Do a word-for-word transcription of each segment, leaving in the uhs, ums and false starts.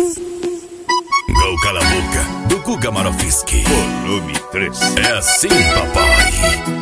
Gol Cala a Boca, do Guga Marofisky. Volume três. É assim, papai.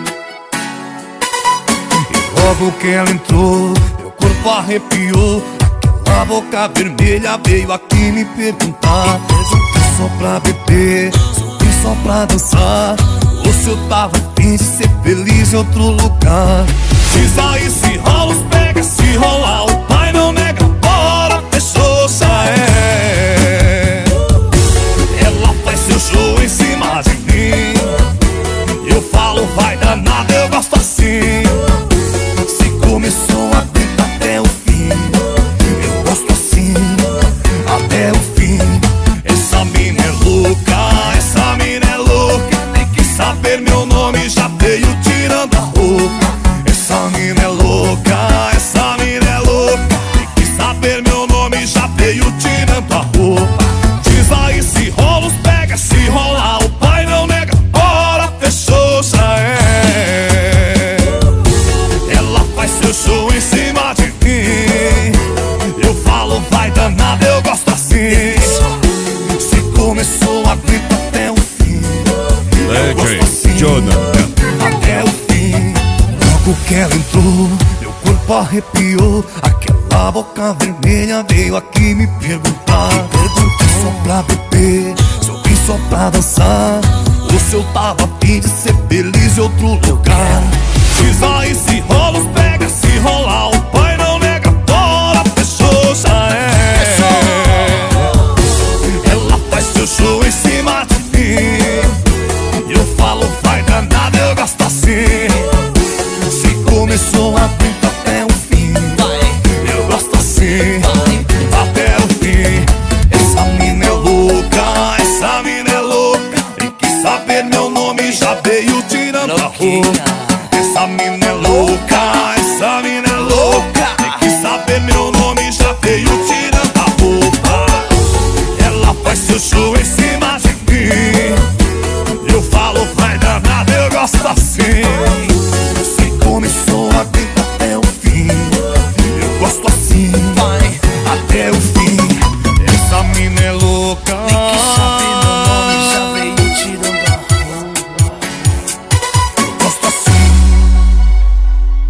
E logo que ela entrou, meu corpo arrepiou. Aquela boca vermelha veio aqui me perguntar se eu vim só pra beber, se eu vim só pra dançar, ou se eu tava a fim de ser feliz em outro lugar. Diz aí se rola os pega, se rolar o pai não nega, bora, fechou, já é. Ela faz seu show em cima de mim, eu falo vai danada, eu gosto assim. Se começou a treta até o fim, eu gosto assim, até o fim. Essa mina é louca, essa mina é louca, tem que saber meu nome, já veio tirando a roupa. Essa mina é louca, essa mina é louca, tem que saber meu nome, já veio tirando a roupa. Diz aí se rola os pega, se rolar o pai não nega, bora, fechou, já é. Ela faz seu show em cima de mim, eu falo vai danada, eu gosto assim. Se começou a grita até o fim, eu gosto assim, Jonathan. até o fim. Logo que ela entrou, meu corpo arrepiou. Aquela boca vermelha veio aqui me perguntar, perguntei só pra beber, se eu vim só pra dançar, ou se eu tava a fim de ser feliz em outro lugar. Diz aí se rola os pega, se rolar o pai